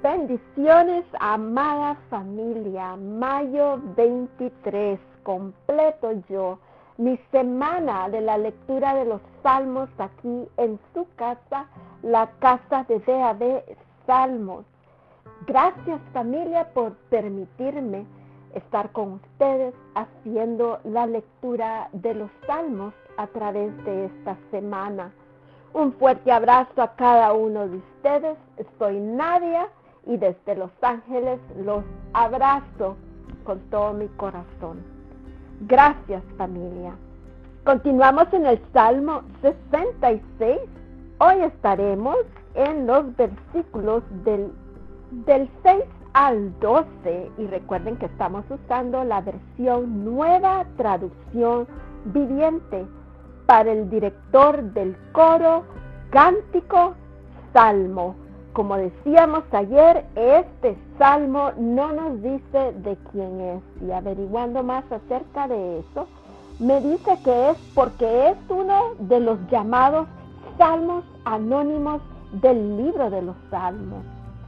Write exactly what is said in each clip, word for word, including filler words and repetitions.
Bendiciones, amada familia. Mayo veintitrés, completo yo mi semana de la lectura de los Salmos aquí en su casa, la casa de D A B Salmos. Gracias, familia, por permitirme estar con ustedes haciendo la lectura de los Salmos a través de esta semana. Un fuerte abrazo a cada uno de ustedes. Soy Nadia y desde Los Ángeles los abrazo con todo mi corazón. Gracias, familia. Continuamos en el Salmo sesenta y seis. Hoy estaremos en los versículos del, del seis al doce. Y recuerden que estamos usando la versión Nueva Traducción Viviente para el director del coro Cántico Salmo. Como decíamos ayer, este salmo no nos dice de quién es, y averiguando más acerca de eso, me dice que es porque es uno de los llamados salmos anónimos del libro de los Salmos.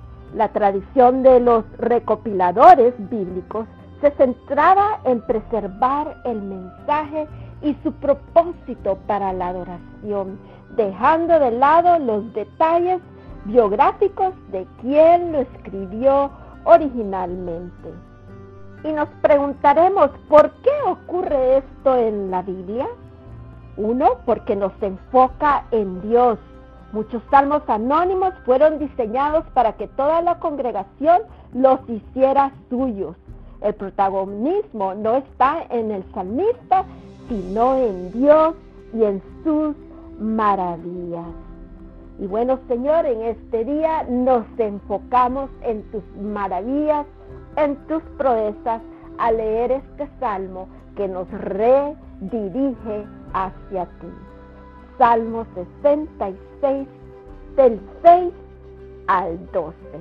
La tradición de los recopiladores bíblicos se centraba en preservar el mensaje y su propósito para la adoración, dejando de lado los detalles biográficos de quien lo escribió originalmente. Y nos preguntaremos, ¿por qué ocurre esto en la Biblia? Uno, porque nos enfoca en Dios. Muchos salmos anónimos fueron diseñados para que toda la congregación los hiciera suyos. El protagonismo no está en el salmista, sino en Dios y en sus maravillas. Y bueno, Señor, en este día nos enfocamos en tus maravillas, en tus proezas, al leer este salmo que nos redirige hacia ti. Salmo sesenta y seis, del seis al doce.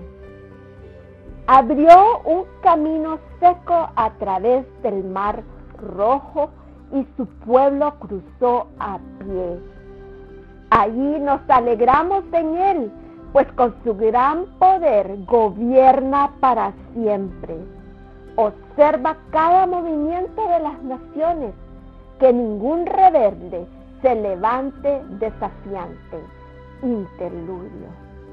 Abrió un camino seco a través del mar Rojo y su pueblo cruzó a pie. Allí nos alegramos en él, pues con su gran poder gobierna para siempre. Observa cada movimiento de las naciones, que ningún rebelde se levante desafiante. Interludio.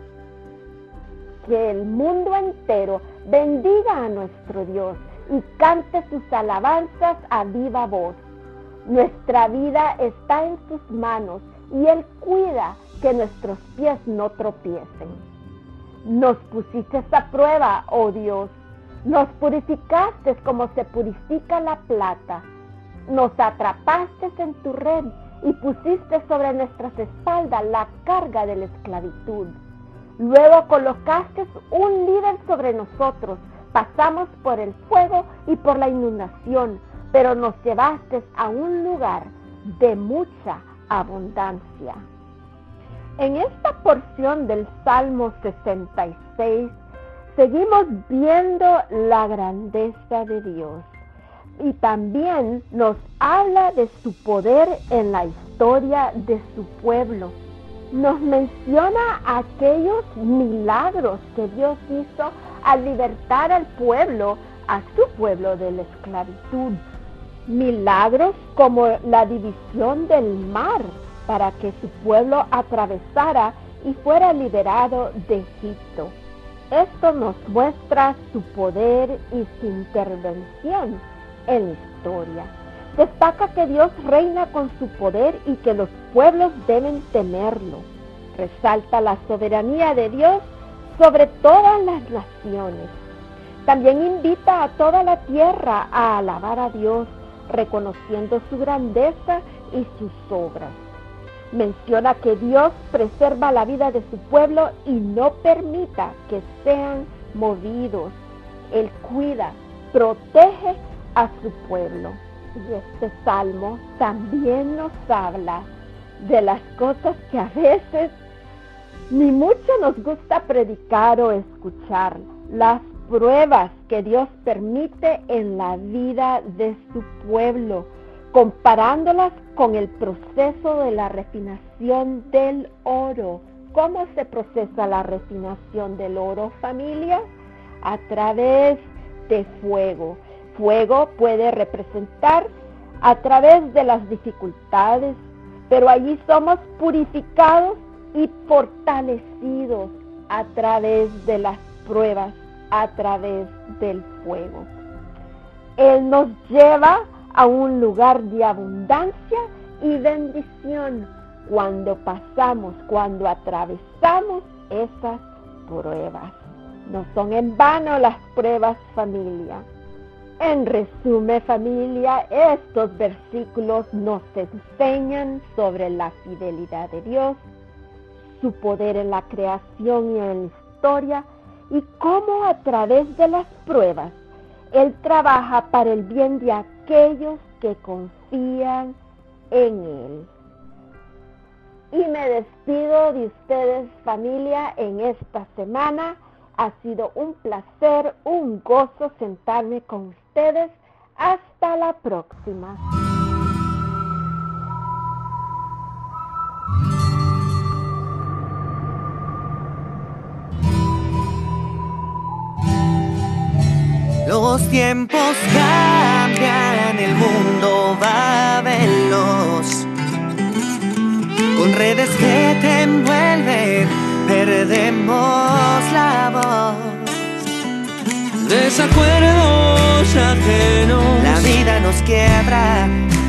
Que el mundo entero bendiga a nuestro Dios y cante sus alabanzas a viva voz. Nuestra vida está en sus manos y Él cuida que nuestros pies no tropiecen. Nos pusiste a prueba, oh Dios. Nos purificaste como se purifica la plata. Nos atrapaste en tu red y pusiste sobre nuestras espaldas la carga de la esclavitud. Luego colocaste un líder sobre nosotros. Pasamos por el fuego y por la inundación, pero nos llevaste a un lugar de mucha abundancia. En esta porción del Salmo sesenta y seis seguimos viendo la grandeza de Dios y también nos habla de su poder en la historia de su pueblo. Nos menciona aquellos milagros que Dios hizo al libertar al pueblo, a su pueblo de la esclavitud. Milagros como la división del mar para que su pueblo atravesara y fuera liberado de Egipto. Esto nos muestra su poder y su intervención en la historia. Destaca que Dios reina con su poder y que los pueblos deben temerlo. Resalta la soberanía de Dios sobre todas las naciones. También invita a toda la tierra a alabar a Dios, reconociendo su grandeza y sus obras. Menciona que Dios preserva la vida de su pueblo y no permita que sean movidos. Él cuida, protege a su pueblo. Y este salmo también nos habla de las cosas que a veces ni mucho nos gusta predicar o escuchar, las pruebas que Dios permite en la vida de su pueblo, comparándolas con el proceso de la refinación del oro ¿Cómo se procesa la refinación del oro, familia? A través de fuego. Fuego puede representar a través de las dificultades, pero allí somos purificados y fortalecidos a través de las pruebas, a través del fuego. Él nos lleva a un lugar de abundancia y bendición cuando pasamos, cuando atravesamos esas pruebas. No son en vano las pruebas, familia. En resumen, familia, estos versículos nos enseñan sobre la fidelidad de Dios, su poder en la creación y en la historia, y cómo a través de las pruebas Él trabaja para el bien de aquellos que confían en Él. Y me despido de ustedes, familia, en esta semana. Ha sido un placer, un gozo sentarme con ustedes. Hasta la próxima. Los tiempos cambian, el mundo va veloz. Con redes que te envuelven, perdemos la voz. Desacuerdos ajenos, La vida nos quiebra.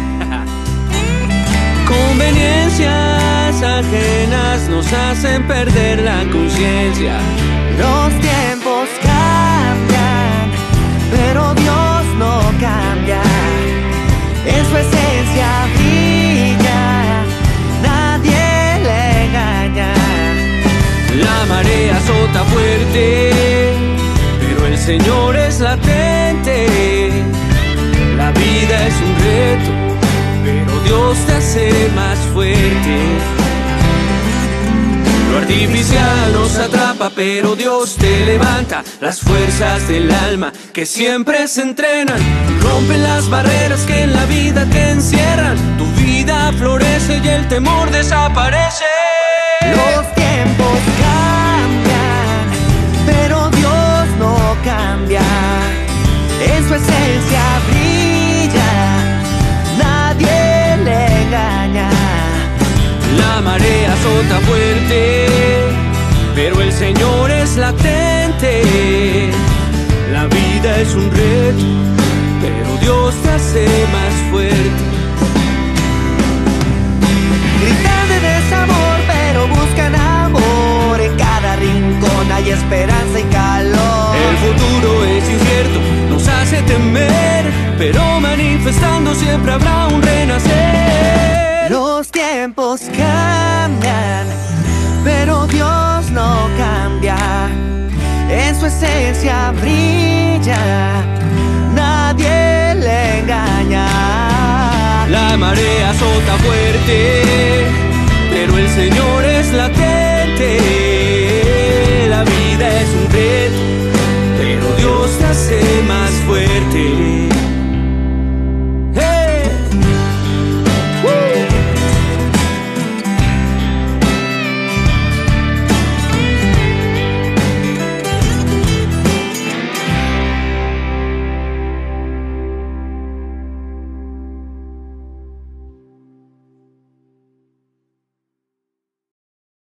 conveniencias ajenas nos hacen perder la conciencia. Los tiempos cambian, pero Dios no cambia. En su esencia brilla, nadie le engaña. La marea azota fuerte, pero el Señor es latente. La vida es un reto, pero Dios te hace más fuerte. Lo artificial nos atrapa, pero Dios te levanta. Las fuerzas del alma que siempre se entrenan rompen las barreras que en la vida te encierran. Tu vida florece y el temor desaparece. Los tiempos cambian, pero Dios no cambia. En su esencia brilla, nadie le engaña. La marea azota fuerte, pero el Señor es latente. La vida es un reto, pero Dios te hace más fuerte. Gritan de desamor, pero buscan amor. En cada rincón hay esperanza y calor. El futuro es incierto, nos hace temer, pero manifestando siempre habrá un renacer. Los tiempos cambian, pero Dios no cambia. En su esencia brilla, nadie le engaña. La marea azota fuerte, pero el Señor es latente.